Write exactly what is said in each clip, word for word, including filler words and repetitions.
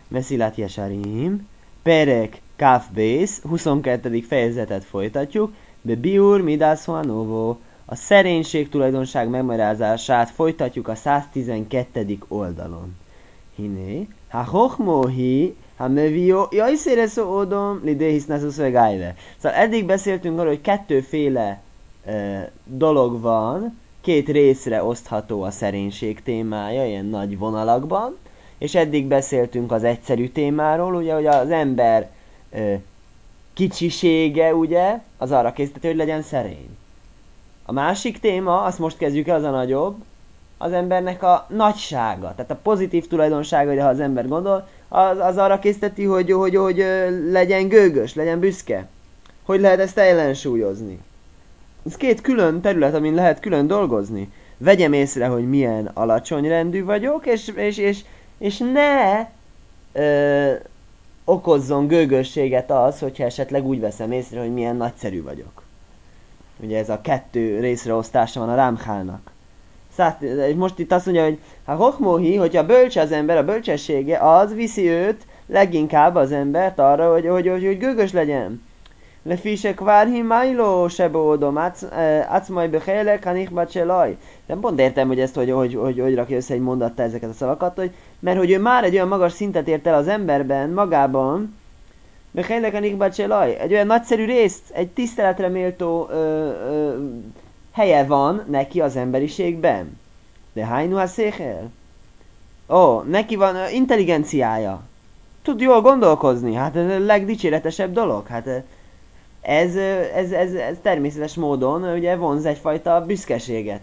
Messzilat Jesarim, Perek Kafbész, huszonkettedik fejezetet folytatjuk, Be Biur Midas Hoanovo, a szerénység tulajdonság megmagyarázását folytatjuk a száztizenkettedik oldalon. Hiné, ha hochmohi, ha mevio, jaj széreszó odom, lidé hisznászusz vegájve. Szóval eddig beszéltünk arról, hogy kettőféle e, dolog van, két részre osztható a szerénység témája, ilyen nagy vonalakban, és eddig beszéltünk az egyszerű témáról, ugye, hogy az ember e, kicsisége, ugye, az arra készíteti, hogy legyen szerény. A másik téma, azt most kezdjük el, az a nagyobb, az embernek a nagysága, tehát a pozitív tulajdonsága, hogy ha az ember gondol, az, az arra készíteti, hogy, hogy, hogy legyen gőgös, legyen büszke. Hogy lehet ezt ellensúlyozni? Ez két külön terület, amin lehet külön dolgozni. Vegyem észre, hogy milyen alacsony rendű vagyok, és, és, és, és ne ö, okozzon gőgösséget az, hogyha esetleg úgy veszem észre, hogy milyen nagyszerű vagyok. Ugye ez a kettő részreosztása van a Rámchálnak. És most itt azt mondja, hogy ha hochmohi, hogyha bölcs az ember, a bölcsessége, az viszi őt leginkább az embert arra, hogy, hogy, hogy, hogy gőgös legyen. Lefisek várhi májló sebódom, acmaj behélek, hanichbat selaj. Nem pont értem, hogy ezt hogy, hogy, hogy, hogy rakja össze egy mondatta ezeket a szavakat, hogy, mert hogy ő már egy olyan magas szintet ért el az emberben, magában, behélek, hanichbat selaj. Egy olyan nagyszerű részt, egy tiszteletre méltó ö, ö, helye van neki az emberiségben. De hájnu ha széchel? Ó, neki van uh, intelligenciája. Tud jól gondolkozni. Hát ez a legdicséretesebb dolog. Hát ez, ez, ez, ez természetes módon ugye vonz egyfajta büszkeséget.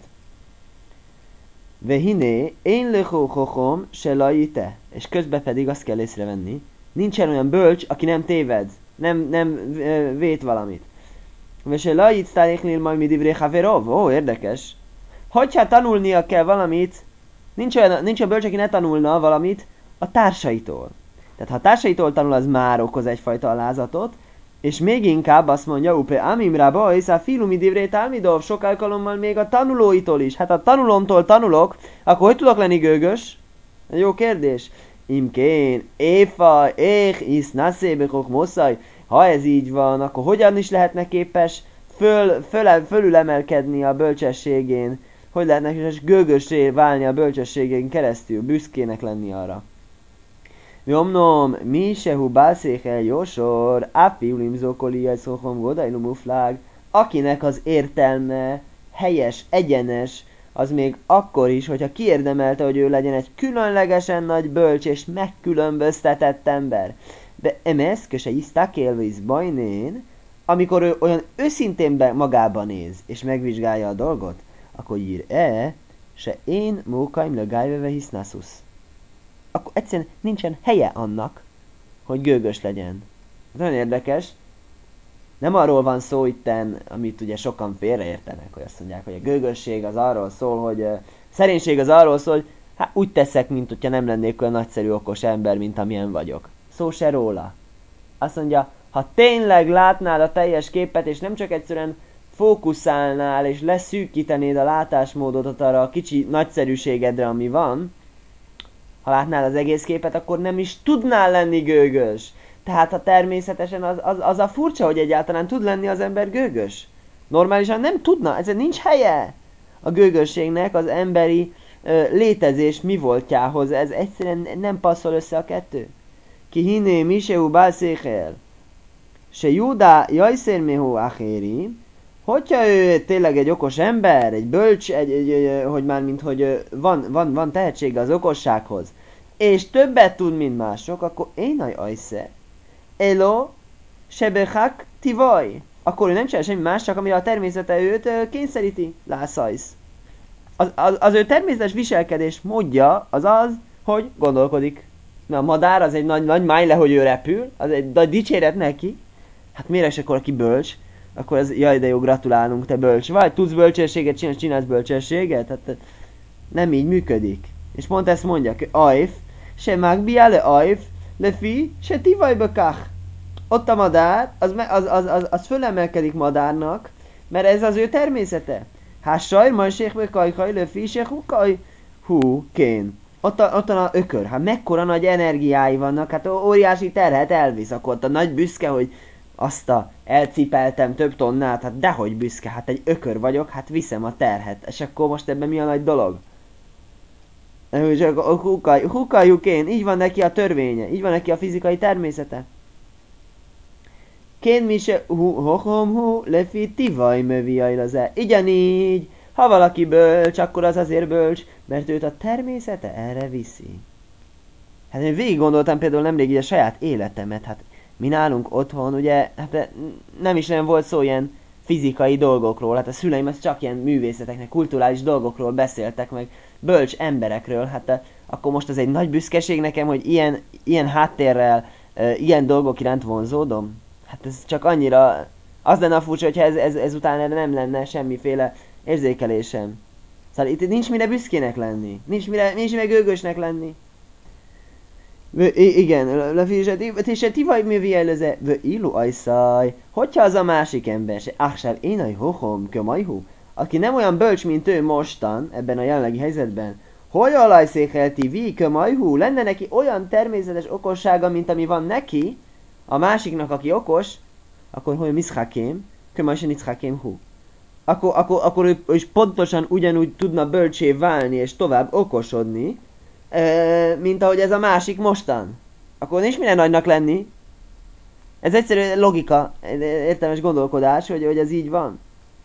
Ve hiné, én lökókokom se lajite. És közben pedig azt kell észrevenni. Nincsen olyan bölcs, aki nem téved. Nem, nem vét valamit. És se lajit sztáléknél majd mi divré haverov. Ó, érdekes. Hogyha tanulnia kell valamit, nincs olyan, nincs olyan bölcs, aki ne tanulna valamit a társaitól. Tehát ha a társaitól tanul, az már okoz egyfajta alázatot, és még inkább azt mondja, upe amimra bajsz, a filumi divré talmidov, sok alkalommal még a tanulóitól is. Hát ha tanulomtól tanulok, akkor hogy tudok lenni gőgös? Jó kérdés. Imkén, éfa, éh, isz, nasszébekok, mosszaj. Ha ez így van, akkor hogyan is lehetne képes föl, föl, fölülemelkedni a bölcsességén? Hogy lehetne képes gőgössé válni a bölcsességén keresztül, büszkének lenni arra? Jomnom, mi sehu bálszékel jósor, ápi ulimzókoli egy szókom godajlu muflág, akinek az értelme helyes, egyenes, az még akkor is, hogyha kiérdemelte, hogy ő legyen egy különlegesen nagy bölcs és megkülönböztetett ember. De emesz, köse isztákélvíz bajnén, amikor ő olyan őszintén be magába néz, és megvizsgálja a dolgot, akkor ír e, se én mókaim legájveve hisznászusz. Akkor egyszerűen nincsen helye annak, hogy gőgös legyen. Ez nagyon érdekes. Nem arról van szó itten, amit ugye sokan félreértenek, hogy azt mondják, hogy a gőgösség az arról szól, hogy uh, szerénység az arról szól, hogy hát úgy teszek, mint hogyha nem lennék olyan nagyszerű okos ember, mint amilyen vagyok. Szó se róla. Azt mondja, ha tényleg látnád a teljes képet, és nem csak egyszerűen fókuszálnál, és leszűkítenéd a látásmódot arra a kicsi nagyszerűségedre, ami van, ha látnál az egész képet, akkor nem is tudnál lenni gőgös. Tehát ha természetesen az, az, az a furcsa, hogy egyáltalán tud lenni az ember gőgös. Normálisan nem tudna, ezért nincs helye a gőgösségnek az emberi ö, létezés mi voltjához. Ez egyszerűen nem passzol össze a kettő. Ki hiné miseu bálszékel, se júdá jajszérméhó achéri, hogyha ő tényleg egy okos ember, egy bölcs, egy, egy, egy, hogy már mint hogy van, van, van tehetsége az okossághoz, és többet tud, mint mások, akkor én aj ajsze. Elo, sebechak tivaj. Akkor ő nem csinál semmi más, csak amire a természete őt kényszeríti. Lászajsz. Az, az, az ő természetes viselkedés módja az az, hogy gondolkodik. Na, a madár az egy nagy, nagy májle, hogy ő repül, az egy nagy dicséret neki. Hát miért is akkor, aki bölcs? Akkor ez, jaj, de jó, gratulálunk, te bölcs vagy. Tudsz bölcsességet csinálsz, csinálsz bölcsességet? Hát nem így működik. És pont ezt mondják, hogy ajf, se mágbia le ajf, le fi, se tivajba kach. Ott a madár, az, az, az, az, az fölemelkedik madárnak, mert ez az ő természete. Hát saj, majd sékbe kajkaj, le fi, se hukaj, hú, kén. ott a, ott a ökör, hát mekkora nagy energiái vannak, hát óriási terhet elvisz, akkor ott a nagy büszke, hogy azt a elcipeltem több tonnát, hát dehogy büszke, hát egy ökör vagyok, hát viszem a terhet, és akkor most ebben mi a nagy dolog? Hukáljuk én, így van neki a törvénye, így van neki a fizikai természete. Kén mi se hohom hu lefi tivaj möviajlaze. Ugyanígy, ha valaki bölcs, akkor az azért bölcs, mert őt a természete erre viszi. Hát én végig gondoltam például nemrég így a saját életemet, hát mi nálunk otthon, ugye, hát nem is nem volt szó ilyen fizikai dolgokról, hát a szüleim az csak ilyen művészeteknek, kulturális dolgokról beszéltek, meg bölcs emberekről, hát akkor most az egy nagy büszkeség nekem, hogy ilyen, ilyen háttérrel, ilyen dolgok iránt vonzódom. Hát ez csak annyira, az lenne a furcsa, hogyha ez, ez, ezután erre nem lenne semmiféle érzékelésem. Szóval itt nincs mire büszkének lenni, nincs mire, nincs mire gőgösnek lenni. I- igen, lefizseti, se ti vagy mi vielőze, vö ilu ajszaj, hogyha az a másik ember, se áhsáv én aj hohom, kömajhú, aki nem olyan bölcs, mint ő mostan, ebben a jelenlegi helyzetben, hogy alajszékelti vi kömajhú, lenne neki olyan természetes okossága, mint ami van neki, a másiknak, aki okos, akkor hogy miszhakém, kömajsen iszhakém hú. Akkor, akkor, akkor ő is pontosan ugyanúgy tudna bölcsé válni és tovább okosodni, mint ahogy ez a másik mostan. Akkor nincs minden nagynak lenni. Ez egyszerű logika, értelmes gondolkodás, hogy, hogy ez így van.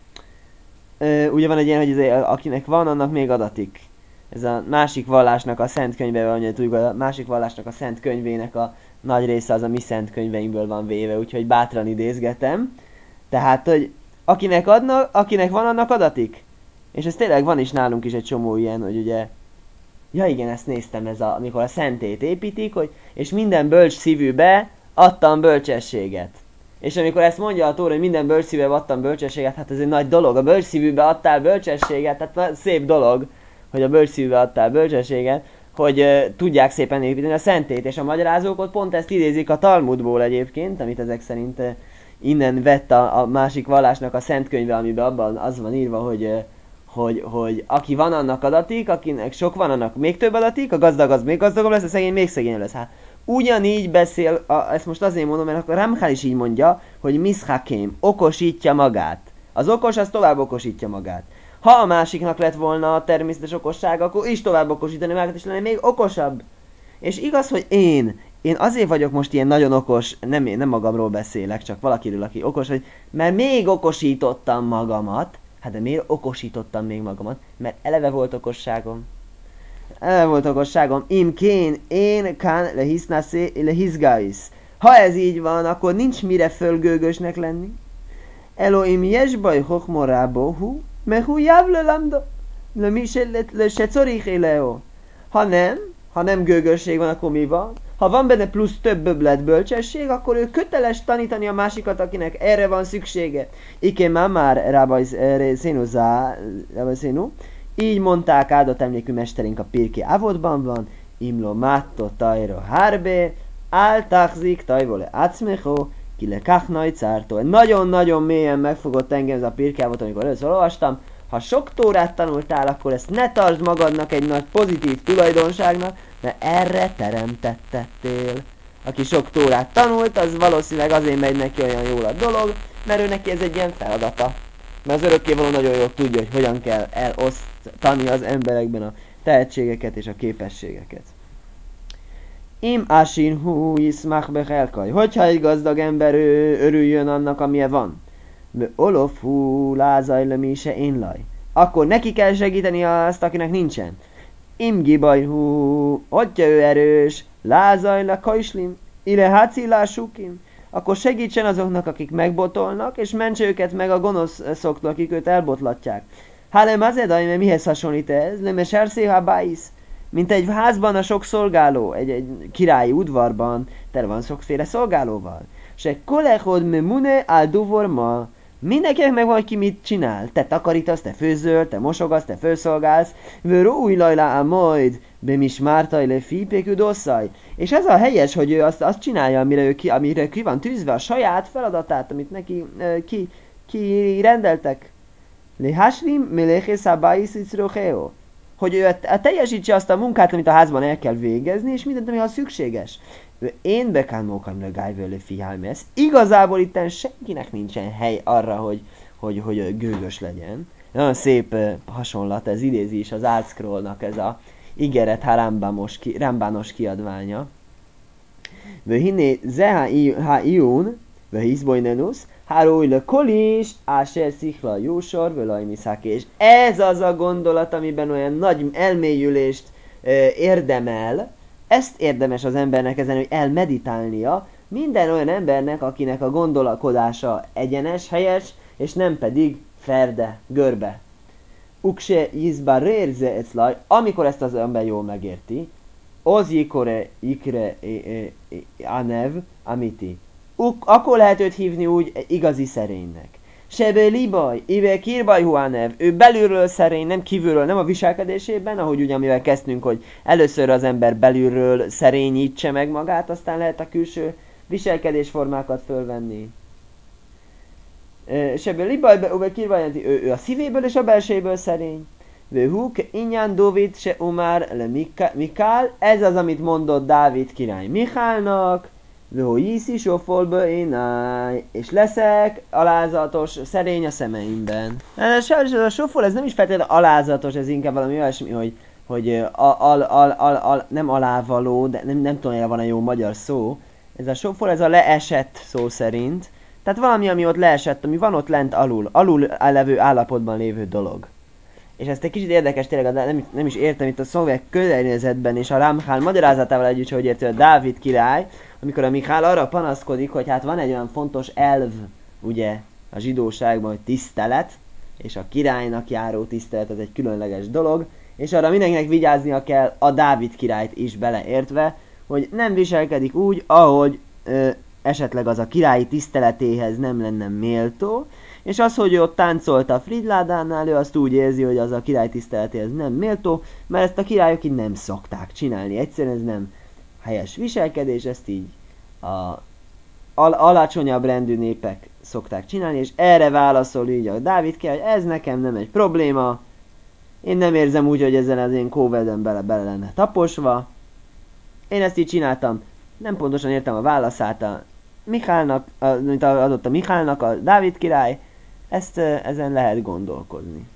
Ugye van egy ilyen, hogy ez, akinek van, annak még adatik. Ez a másik vallásnak a szent könyve, vagy tudjuk, a másik vallásnak a szent könyvének a nagy része az a mi szent könyveinkből van véve, úgyhogy bátran idézgetem. Tehát, hogy akinek adnak, akinek van, annak adatik. És ez tényleg van is nálunk is egy csomó ilyen, hogy ugye ja igen, ezt néztem, ez a, amikor a szentét építik, hogy és minden bölcs szívűbe adtam bölcsességet. És amikor ezt mondja a Tóra, hogy minden bölcs szívűbe adtam bölcsességet, hát ez egy nagy dolog. A bölcs szívűbe adtál bölcsességet, hát szép dolog, hogy a bölcs szívűbe adtál bölcsességet, hogy uh, tudják szépen építeni a szentét. És a magyarázók ott pont ezt idézik a Talmudból egyébként, amit ezek szerint uh, innen vett a, a másik vallásnak a szent könyve, amiben abban az van írva, hogy uh, Hogy, hogy aki van, annak adatik, akinek sok van, annak még több adatik, a gazdag az még gazdagabb lesz, a szegény még szegényebb lesz. Hát ugyanígy beszél, a, ezt most azért mondom, mert akkor Ramchal is így mondja, hogy miszhakém, okosítja magát. Az okos, az tovább okosítja magát. Ha a másiknak lett volna a természetes okossága, akkor is tovább okosítani magát, és lenne még okosabb. És igaz, hogy én, én azért vagyok most ilyen nagyon okos, nem én, nem magamról beszélek, csak valakiről, aki okos, hogy mert még okosítottam magamat. Hát de miért okosítottam még magamat? Mert eleve volt okosságom. Eleve volt okosságom. Imkén, én kán lehizgáis. Ha ez így van, akkor nincs mire fölgőgösnek lenni. Elohim jesbaj hochmorábo hu, mehu javle lamda. Le mi se corich éleo. Ha nem, ha nem gőgösség van, akkor mi van? Ha van benne plusz több böblet bölcsesség, akkor ő köteles tanítani a másikat, akinek erre van szüksége. Ike már Rabbi Szénu. Így mondták áldott emlékű mesterünk a Pirkei Avodban van. Imlo mátto tajro hárbe, áltachzik tajvole acmecho, ki le kachnaj cártó. Nagyon-nagyon mélyen megfogott engem ez a Pirkei Avot, amikor először olvastam. Ha sok tórát tanultál, akkor ezt ne tartsd magadnak egy nagy pozitív tulajdonságnak, mert erre teremtettél. Aki sok tórát tanult, az valószínűleg azért megy neki olyan jól a dolog, mert ő neki ez egy ilyen feladata. Mert az örökkévaló nagyon jól tudja, hogy hogyan kell elosztani az emberekben a tehetségeket és a képességeket. Im asin hu iszmach bechelkaj. Hogyha egy gazdag ember ő örüljön annak, amilyen van. Olofú lázajlömi se énlaj. Akkor neki kell segíteni azt, akinek nincsen. Imgibajhú, hogyha ő erős, lázajla kajslim, ile hácilásukim. Akkor segítsen azoknak, akik megbotolnak, és mentse őket meg a gonoszoktól, akik őt elbotlatják. Hálem azedaj, mert mihez hasonlít ez? Leme serszéha báisz. Mint egy házban a sok szolgáló, egy, egy királyi udvarban, tele van sokféle szolgálóval. Se kolechod me mune al duvorma. Mindenkinek megvan, hogy ki mit csinál. Te takarítasz, te főzöl, te mosogasz, te főszolgálsz. Vörő új lajlá a majd, be mi smártaj le fípékű dosszaj. És ez a helyes, hogy ő azt, azt csinálja, amire, ő ki, amire ki van tűzve a saját feladatát, amit neki uh, ki, ki rendeltek. Le hasrim meléché szabály szicrocheo. hogy ő teljesítse azt a munkát, amit a házban el kell végezni, és mindent, ami az szükséges. Én bekán mókam le gájvőlő fiálmész. Igazából itten senkinek nincsen hely arra, hogy, hogy, hogy gőgös legyen. Nagyon szép uh, hasonlat, ez idézi is az Art Scrollnak ez a Igeret Harambamos ki, Rambános kiadványa. Vöhinné zeha iun, vöhiszbojnenus, hárói le kolis, áser szikla jósor, völajmiszák. És ez az a gondolat, amiben olyan nagy elmélyülést uh, érdemel, ezt érdemes az embernek ezen, hogy elmeditálnia, minden olyan embernek, akinek a gondolkodása egyenes, helyes, és nem pedig ferde, görbe. Ukse jizbar rérze eclaj, amikor ezt az ember jól megérti, az jikore ikre anev amiti. Uk, akkor lehet őt hívni úgy igazi szerénynek. Sebe libaj, ive kirbaj huanev, ő belülről szerény, nem kívülről, nem a viselkedésében, ahogy ugye amivel kezdtünk, hogy először az ember belülről szerényítse meg magát, aztán lehet a külső viselkedésformákat fölvenni. Sebe libaj, ive kirbaj, ő, ő a szívéből és a belsejéből szerény. Vöhuk, inyán Dovid se umár le Mikál, ez az, amit mondott Dávid király Michálnak, Vöhoiszi sofolba én állj, és leszek alázatos, szerény a szemeimben. Ez a sofol, ez nem is feltétlenül alázatos, ez inkább valami olyasmi, hogy, hogy al, al, al, al, al, nem alávaló, de nem, nem tudom, hogy van a jó magyar szó. Ez a sofol, ez a leesett szó szerint. Tehát valami, ami ott leesett, ami van ott lent alul, alul levő állapotban lévő dolog. És ezt egy kicsit érdekes, tényleg nem, nem is értem itt a szovjet környezetben és a Ramchal magyarázatával együtt, hogy érti a Dávid király, amikor a Michál arra panaszkodik, hogy hát van egy olyan fontos elv, ugye, a zsidóságban, hogy tisztelet, és a királynak járó tisztelet az egy különleges dolog, és arra mindenkinek vigyáznia kell, a Dávid királyt is beleértve, hogy nem viselkedik úgy, ahogy ö, esetleg az a királyi tiszteletéhez nem lenne méltó, és az, hogy ő ott táncolt a Fridládánál, ő azt úgy érzi, hogy az a király tiszteletéhez nem méltó, mert ezt a királyok így nem szokták csinálni. Egyszerűen ez nem helyes viselkedés, ezt így a al- alacsonyabb rendű népek szokták csinálni, és erre válaszol így a Dávid király, hogy ez nekem nem egy probléma, én nem érzem úgy, hogy ezzel az én kóvedem bele, bele lenne taposva, én ezt így csináltam, nem pontosan értem a válaszát a Michálnak, a, mint adott a Michálnak a Dávid király, ezt ezen lehet gondolkozni.